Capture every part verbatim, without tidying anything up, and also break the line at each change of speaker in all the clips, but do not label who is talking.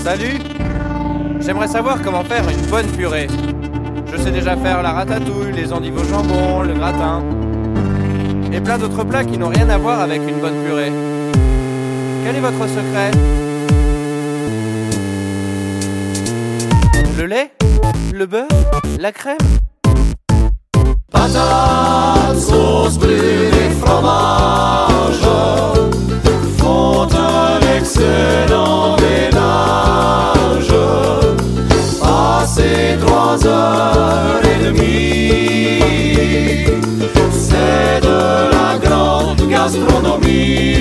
Salut! J'aimerais savoir comment faire une bonne purée. Je sais déjà faire la ratatouille, les endives au jambon, le gratin. Et plein d'autres plats qui n'ont rien à voir avec une bonne purée. Quel est votre secret? Le lait? Le beurre? La crème?
Patates, sauce brune et fromage font un excellent ménage. Passez trois heures et demie, c'est de la grande gastronomie.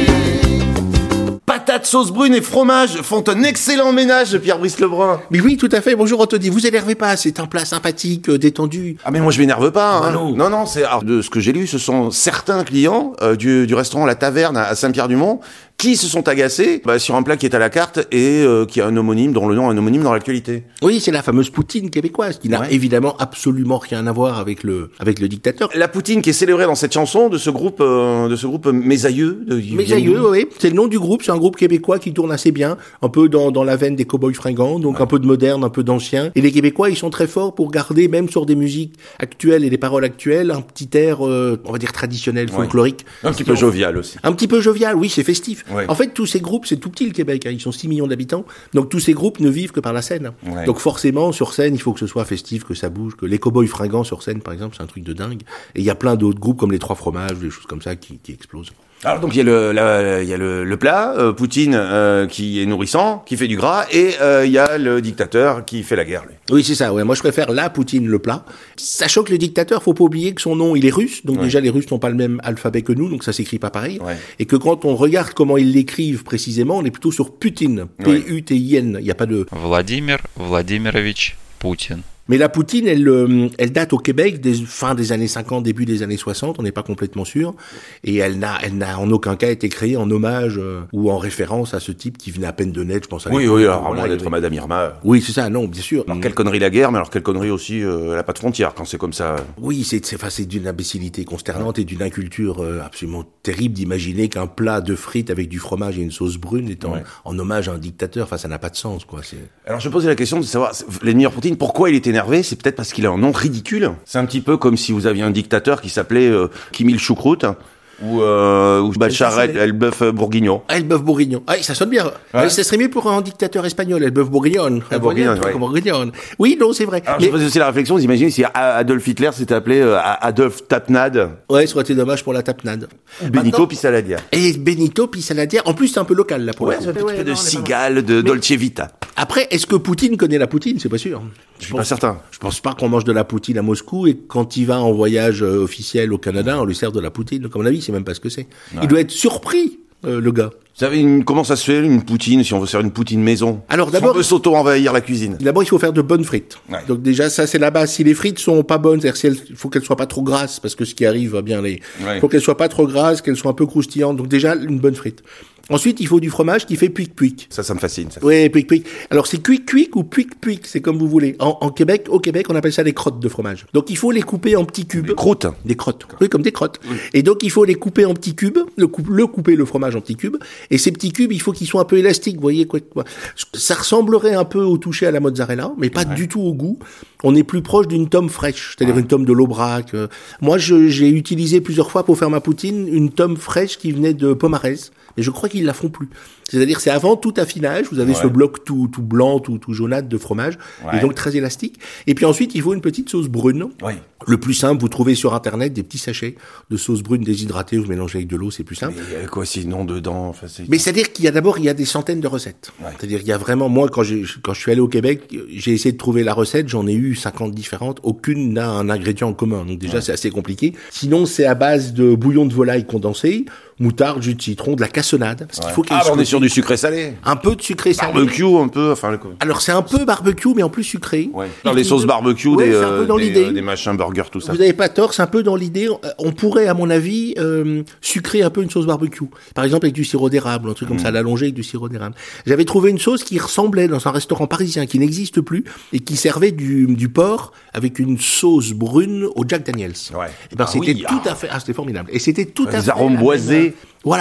Patates, sauce brune et fromage font un excellent ménage, Pierre-Brice Lebrun.
Mais oui, tout à fait. Bonjour Anthony, vous énervez pas, c'est un plat sympathique, euh, détendu.
Ah mais moi je m'énerve pas. Hein.
Ah non.
non, non, c'est alors, de ce que j'ai lu, ce sont certains clients euh, du, du restaurant La Taverne à Saint-Pierre-du-Mont qui se sont agacés bah, sur un plat qui est à la carte et euh, qui a un homonyme, dont le nom est un homonyme dans l'actualité.
Oui, c'est la fameuse poutine québécoise, qui n'a
Ouais.
évidemment absolument rien à voir avec le avec le dictateur.
La poutine qui est célébrée dans cette chanson de ce groupe, euh, de ce groupe Mes Aïeux. De,
Mes aïeux, oui, c'est le nom du groupe, c'est un groupe québécois qui tourne assez bien, un peu dans, dans la veine des Cowboys Fringants, donc ouais. un peu de moderne, un peu d'ancien. Et les Québécois, ils sont très forts pour garder, même sur des musiques actuelles et des paroles actuelles, un petit air, euh, on va dire traditionnel, folklorique.
Ouais. Un petit peu jovial aussi.
Un petit peu jovial, oui, c'est festif.
Ouais.
En fait, tous ces groupes, c'est tout petit le Québec, hein, ils sont six millions d'habitants, donc tous ces groupes ne vivent que par la scène.
Ouais.
Donc forcément, sur scène, il faut que ce soit festif, que ça bouge, que les Cowboys Fringants sur scène, par exemple, c'est un truc de dingue. Et il y a plein d'autres groupes comme les Trois Fromages, des choses comme ça qui, qui explosent.
Alors donc il y a le la, il y a le, le plat euh, poutine euh, qui est nourrissant, qui fait du gras, et euh, il y a le dictateur qui fait la guerre lui.
Oui, c'est ça. Ouais, moi je préfère la poutine, le plat. Sachant que le dictateur, faut pas oublier que son nom il est russe, donc ouais. déjà les Russes n'ont pas le même alphabet que nous, donc ça s'écrit pas pareil. Ouais. Et que quand on regarde comment ils l'écrivent précisément, on est plutôt sur Poutine, P U T I N. Il y a pas de
Vladimir Vladimirovich Poutine.
Mais la poutine, elle, elle date au Québec des fin des années cinquante, début des années soixante, on n'est pas complètement sûr. Et elle n'a, elle n'a en aucun cas été créée en hommage euh, ou en référence à ce type qui venait à peine de naître, je pense. À
oui, oui, alors voilà, d'être Madame Irma.
Oui, c'est ça, non, bien sûr.
Alors quelle connerie la guerre, mais alors quelle connerie aussi, euh, elle a pas de frontières quand c'est comme ça.
Oui, c'est, c'est, enfin, c'est d'une imbécilité consternante et d'une inculture euh, absolument terrible d'imaginer qu'un plat de frites avec du fromage et une sauce brune est en, ouais. en hommage à un dictateur. Enfin, ça n'a pas de sens, quoi. C'est...
Alors je posais la question de savoir, Vladimir Poutine, pourquoi il est énervé? C'est peut-être parce qu'il a un nom ridicule. C'est un petit peu comme si vous aviez un dictateur qui s'appelait euh, Kimil Choucroute ou euh, ou Bachar el-Bœuf Bourguignon.
Ah, el-Bœuf Bourguignon. Ah, ça sonne bien. Ouais. Ça serait mieux pour un dictateur espagnol, el-Bœuf Bourguignon.
El Bourguignon, ouais.
Bourguignon. Oui, non, c'est vrai.
Alors, mais... je faisais aussi la réflexion, vous imaginez si Adolf Hitler s'était appelé euh, Adolf Tapenade.
Ouais, ça aurait été dommage pour la tapenade.
Benito Maintenant... Pissaladière.
Et Benito Pissaladière. En plus, c'est un peu local, là, pour
ouais,
le
c'est un petit
ouais,
peu de
non,
cigale, de mais... Dolce Vita.
Après, est-ce que Poutine connaît la poutine? C'est pas sûr.
Je suis pas certain.
Je pense pas qu'on mange de la poutine à Moscou et quand il va en voyage euh, officiel au Canada, on lui sert de la poutine. Donc, à mon avis, il sait même pas ce que c'est. Ouais. Il doit être surpris, euh, le gars.
Vous savez, une, comment ça se fait, une poutine, si on veut faire une poutine maison?
Alors d'abord,
si on veut s'auto-envahir la cuisine.
D'abord, il faut faire de bonnes frites. Ouais. Donc déjà, ça c'est la base. Si les frites sont pas bonnes, c'est-à-dire si elles, il faut qu'elles soient pas trop grasses, parce que ce qui arrive va bien les. Il ouais. faut qu'elles soient pas trop grasses, qu'elles soient un peu croustillantes. Donc déjà, une bonne frite. Ensuite, il faut du fromage qui fait puic-puic.
Ça, ça me fascine. Ça.
Oui, puic-puic. Alors, c'est cuic-cuic ou puic-puic, c'est comme vous voulez. En, en Québec, au Québec, on appelle ça des crottes de fromage. Donc, il faut les couper en petits cubes.
Des croûtes.
Des crottes. Oui, comme des crottes. Oui. Et donc, il faut les couper en petits cubes, le, coup, le couper, le fromage en petits cubes. Et ces petits cubes, il faut qu'ils soient un peu élastiques, vous voyez quoi. Ça ressemblerait un peu au toucher à la mozzarella, mais pas ouais. du tout au goût. On est plus proche d'une tome fraîche, c'est-à-dire ouais. une tome de l'Aubrac. Moi, je, j'ai utilisé plusieurs fois pour faire ma poutine une tome fraîche qui venait de Pomarez. Et je crois qu'ils la font plus. C'est-à-dire, c'est avant tout affinage. Vous avez ouais. ce bloc tout, tout blanc, tout, tout jaunâtre de fromage. Ouais. Et donc très élastique. Et puis ensuite, il faut une petite sauce brune. Ouais. Le plus simple, vous trouvez sur Internet des petits sachets de sauce brune déshydratée. Vous mélangez avec de l'eau, c'est plus simple.
Mais il y a quoi sinon dedans? Enfin, c'est...
Mais c'est-à-dire qu'il y a d'abord, il y a des centaines de recettes. Ouais. C'est-à-dire, il y a vraiment, moi, quand j'ai, quand je suis allé au Québec, j'ai essayé de trouver la recette. J'en ai eu cinquante différentes. Aucune n'a un ingrédient en commun. Donc déjà, ouais. c'est assez compliqué. Sinon, c'est à base de bouillon de volaille condensé, moutarde, jus de citron, de la cassonade. Parce
ouais.
qu'il faut qu'il
ah, on est sur du sucré salé.
Un peu de sucré salé.
Barbecue, un peu, enfin. Le...
Alors, c'est un peu barbecue, mais en plus sucré.
Ouais. Dans les sauces barbecue, ouais, des, euh, des, euh, des machins burgers, tout ça.
Vous avez pas tort, c'est un peu dans l'idée. On pourrait, à mon avis, euh, sucrer un peu une sauce barbecue. Par exemple, avec du sirop d'érable, un truc comme mmh. ça, l'allonger avec du sirop d'érable. J'avais trouvé une sauce qui ressemblait dans un restaurant parisien qui n'existe plus et qui servait du, du porc avec une sauce brune au Jack Daniels.
Ouais.
Et ben,
ah,
c'était
oui,
tout
ah.
à fait, ah, c'était formidable. Et c'était tout
ouais,
à
les
fait.
arômes boisés.
Voilà.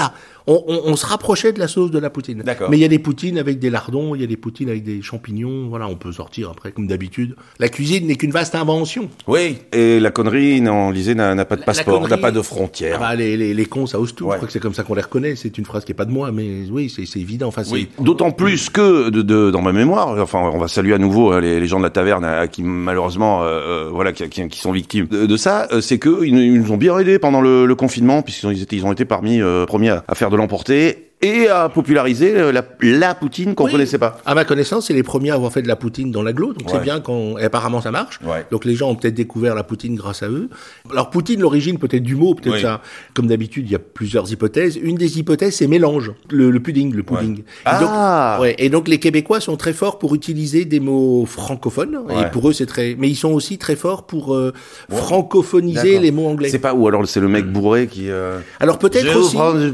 On, on, on se rapprochait de la sauce de la poutine.
D'accord.
Mais il y a des poutines avec des lardons, il y a des poutines avec des champignons. Voilà, on peut sortir après comme d'habitude. La cuisine n'est qu'une vaste invention.
Oui. Et la connerie, non, lisez, n'a, n'a pas de
La- la
passeport,
connerie-
n'a pas de frontières.
Ah bah, les, les, les cons, ça ose tout.
Ouais.
Je crois que c'est comme ça qu'on les reconnaît. C'est une phrase qui est pas de moi, mais oui, c'est, c'est évident. Enfin, c'est...
Oui. D'autant plus que de, de, dans ma mémoire, enfin, on va saluer à nouveau hein, les, les gens de la taverne à, qui malheureusement, euh, euh, voilà, qui, qui, qui sont victimes de, de ça. euh, C'est que ils, ils nous ont bien aidés pendant le, le confinement, puisqu'ils étaient, ils ont été parmi euh, premiers à, à faire de l'emporter et à populariser euh, la, la poutine qu'on
Oui.
connaissait pas.
À ma connaissance, c'est les premiers à avoir fait de la poutine dans l'agglo, donc c'est
Ouais.
bien quand, et apparemment ça marche.
Ouais.
Donc les gens ont peut-être découvert la poutine grâce à eux. Alors poutine, l'origine peut-être du mot, peut-être
Oui.
ça. Comme d'habitude, il y a plusieurs hypothèses. Une des hypothèses, c'est mélange, le, le pudding, le pudding.
Ouais.
Et
Ah.
donc, ouais. Et donc les Québécois sont très forts pour utiliser des mots francophones,
Ouais.
et pour eux c'est très. Mais ils sont aussi très forts pour euh, francophoniser
D'accord.
les mots anglais.
C'est pas ou alors c'est le mec bourré qui. Euh...
Alors peut-être
Je vais vous
aussi.
prendre-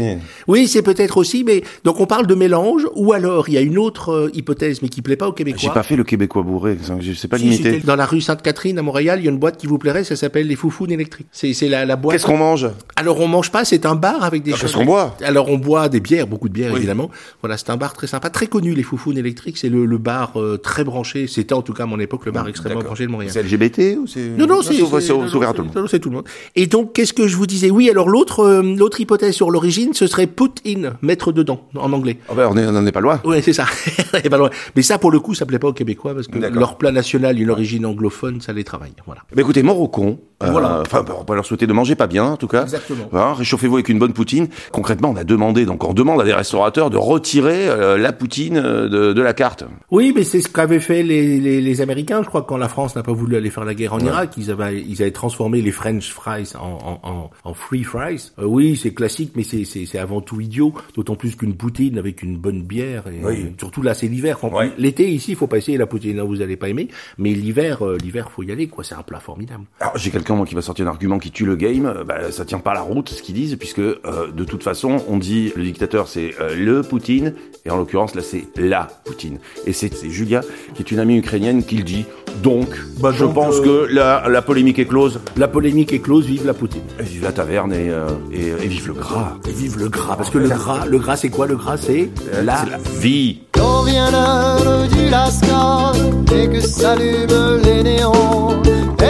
Oui, c'est peut-être aussi, mais donc on parle de mélange, ou alors il y a une autre euh, hypothèse, mais qui plaît pas aux Québécois.
J'ai pas fait le Québécois bourré, je sais pas
Si,
l'imiter.
c'était dans la rue Sainte-Catherine à Montréal, il y a une boîte qui vous plairait, ça s'appelle les Foufounes électriques. C'est c'est la, la boîte.
Qu'est-ce qu'on mange?
Alors on mange pas, c'est un bar avec des
Ah, qu'est-ce
choses-
qu'on boit?
Alors on boit des bières, beaucoup de bières
Oui.
évidemment. Voilà, c'est un bar très sympa, très connu les Foufounes électriques, c'est le, le bar euh, très branché, c'était en tout cas à mon époque le bar extrêmement
D'accord.
branché de Montréal.
C'est L G B T ou c'est
Non, non, c'est
c'est ouvert
c'est-
c'est
non, non,
ouvert à
c'est-
tout le monde.
non, non, c'est tout le monde. Et donc, qu'est-ce que je vous disais? Oui, alors l'autre euh, l'autre hypothèse sur l'origine, ce serait put in, mettre dedans, en anglais.
Ah ben, on est- on en est pas loin.
Ouais, c'est ça. Et pas loin. Mais ça, pour le coup, ça plaît pas aux Québécois parce que
D'accord.
leur plat national, une origine anglophone, ça les travaille. Voilà.
Bah écoutez, mort au con. Euh,
Voilà.
Enfin, on va leur souhaiter de manger pas bien, en tout cas.
Exactement.
Hein, réchauffez-vous avec une bonne poutine. Concrètement, on a demandé, donc on demande à des restaurateurs de retirer euh, la poutine euh, de, de la carte.
Oui, mais c'est ce qu'avaient fait les, les, les Américains. Je crois que quand la France n'a pas voulu aller faire la guerre en Irak, ils avaient, ils avaient transformé les French fries en, en, en, en free fries. Euh, oui, c'est classique, mais c'est, c'est, c'est avant tout idiot. D'autant plus qu'une poutine avec une bonne bière. Et,
Oui.
euh, surtout là, c'est l'hiver. Enfin,
Ouais.
L'été, ici, il faut pas essayer la poutine. Là, vous allez pas aimer. Mais l'hiver, euh, l'hiver, faut y aller, quoi. C'est un plat formidable.
Alors, j'ai quelqu'un, moi, qui va sortir un argument qui tue le game. Euh, Bah, ça tient pas la route, ce qu'ils disent, puisque, euh, de toute façon, on dit, le dictateur, c'est euh, le Poutine, et en l'occurrence, là, c'est la Poutine. Et c'est, c'est Julia, qui est une amie ukrainienne, qui le dit. Donc,
Bah,
je
donc,
pense
euh,
que la, la polémique est close.
La polémique est close. Vive la poutine.
Et vive la taverne et, euh, et, et vive le gras.
Et vive le gras. Parce que le gras, le gras, c'est quoi? Le gras, c'est la
C'est la vie.
Quand vient l'heure du lascar et que s'allument les néons,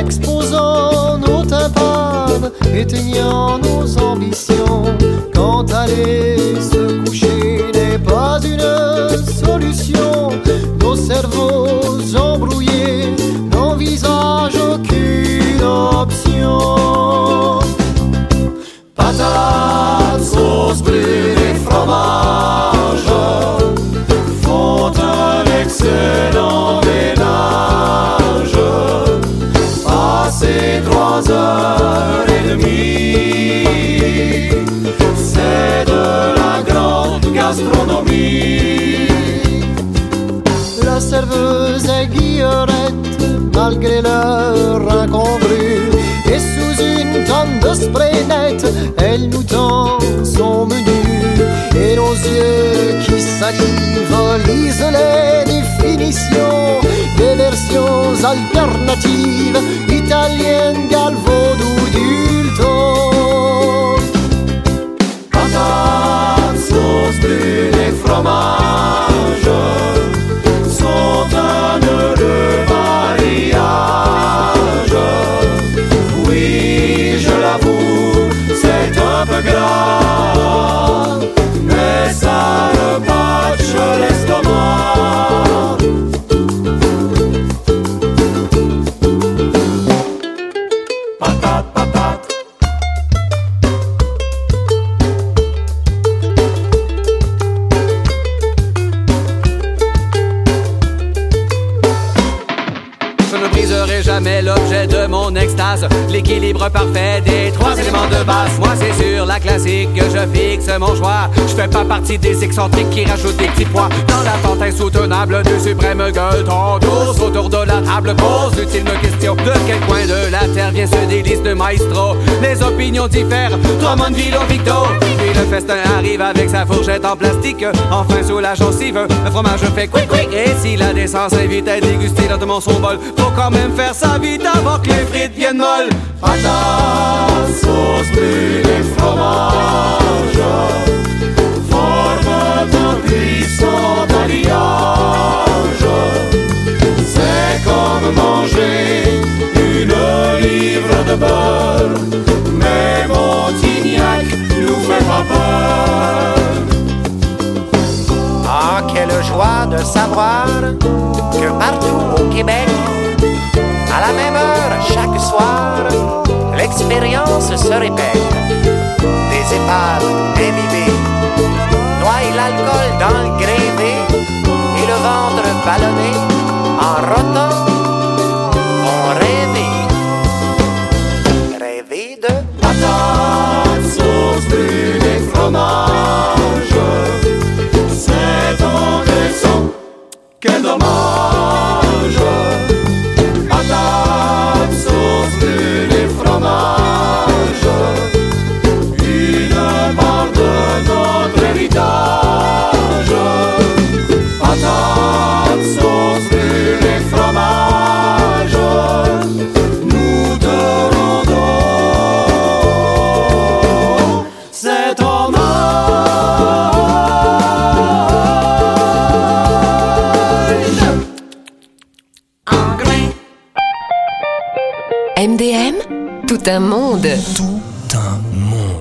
exposant nos tympanes, éteignant nos ambitions, quand aller se coucher n'est pas une solution, nos cerveaux embrouillés n'envisagent aucune option. Patates, sauce brûlée, fromage font un excellent ménage. Passez trois heures et demie, c'est de la grande gastronomie. La serveuse est Guillerette, malgré leur incongru, et sous une tonne de spray net, elle nous tend son menu. Et nos yeux qui salivent lisent les définitions des versions alternatives, italiennes, galvaudou, d'ulto. Patates, sauce brûlée, fromage sont un heureux mariage. Oui, je l'avoue, c'est un peu gras, mais ça repatche l'estomac. Patate, patate.
Je ne briserai jamais l'objet de mon extase, l'équilibre parfait des trois éléments de base. Moi c'est sur la classique que je fixe mon choix. Je fais pas partie des excentriques qui rajoutent des petits pois dans la pente insoutenable du suprême gueuleton. Tous autour de la table pose l'utile question: de quel coin de la terre vient ce délice de maestro? Les opinions diffèrent, Drummondville au Victo. Puis le festin arrive avec sa fourchette en plastique, enfin sous la gencive, le fromage fait quick quick. Et si la décence invite à déguster lentement son bol, faut quand même faire ça vite avant que les frites viennent molles.
Patates, sauce brûlée, fromage
Oh, quelle joie de savoir que partout au Québec, à la même heure chaque soir, l'expérience se répète. Des épaves imbibées noient l'alcool dans le grévé et le ventre ballonné en rotant vont rêver. Rêver de
Patates, sauce, brûlée, et fromage. C'est en descend, quel dommage. Patates, sauce, brûlée, et fromage. Une part de notre héritage. Patates, sauce, brûlée, et fromage. Nous te rendons cet hommage.
M D M, tout un monde.
Tout un monde.